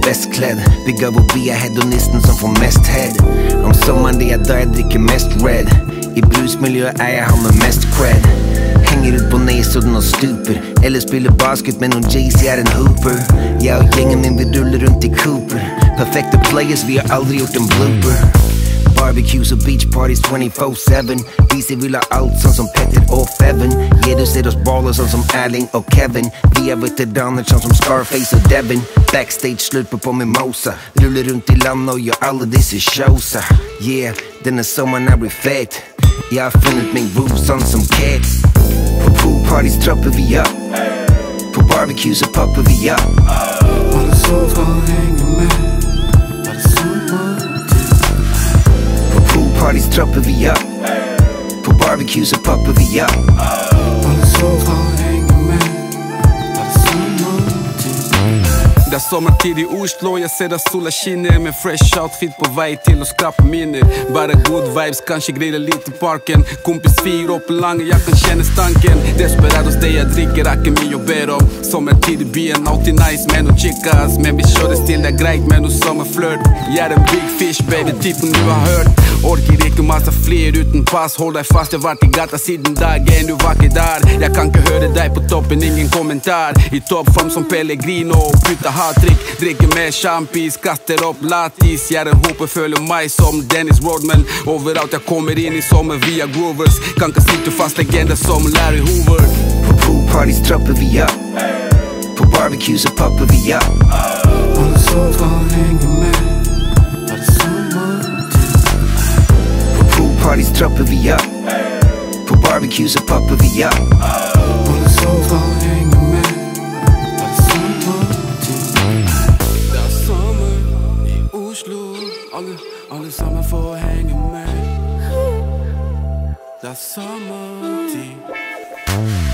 best klädd. Bygga vår via hedonisten som får mest head. Om sommeren det da jeg drikker mest red. I brusmiljøet jeg han med mest cred. Henger ut på Nesodden og stuper. Eller spiller basket med noen Jay-Z en hooper. Jeg og gjengen min vi ruller rundt i Cooper. Perfekte players, vi har aldri gjort en blooper. Barbecues og beach parties 24/7. Vi sier vil ha alt sånn som Petter og Feven. Du ser oss baller sånn som Erling og Kevin. Vi er veteraner sånn som Scarface og Devin. Backstage slurper på mimosa. Ruller rundt i landet og gjør alle disse showsa. Yeah, denne sommeren blir fet. Jeg har funnet min groove sånn som Kate. På poolparties tropper vi opp. På barbecues og popper vi opp. Alle sover og henger med. Alle sommertid. På poolparties tropper vi opp. På barbecues og popper vi opp. Alle sover og henger med. Alle sommertid. Det er sommertid i Oslo, jeg ser at sola skinner. Med fresh outfit på vei til å skrape minner. Bare good vibes, kanskje grille litt i parken. Kompis fyr opp lange, jeg kan kjenne stanken. Desperat hos det jeg drikker, ikke mye å ber om. Sommertid i byen, alltid nice med noen chickas. Men vi kjøres til det greit med noe sommerflørt. Jeg er en big fish, baby, typen du har hørt. Orker ikke masse flyr uten pass. Hold deg fast, jeg har vært i gata siden dagen du var ikke der. Jeg kan ikke høre deg på toppen, ingen kommentar. I toppform som Pellegrino, putta hat-trick. Drikker med champis, kaster opp latis. Jeg er en hope, føler meg som Dennis Rodman. Overalt jeg kommer inn i sommer via groovers. Kan ikke sitte fast legende som Larry Hoover. På poolparties tropper vi opp. På barbecues og popper vi opp. Alle sover og henger med. Alle sommertid. På poolparties tropper vi opp. På barbecues og popper vi opp. Alle sover og henger med. Alle sommertid. Det er sommer i Oslo. Alle sammen får henge med. Det er sommertid.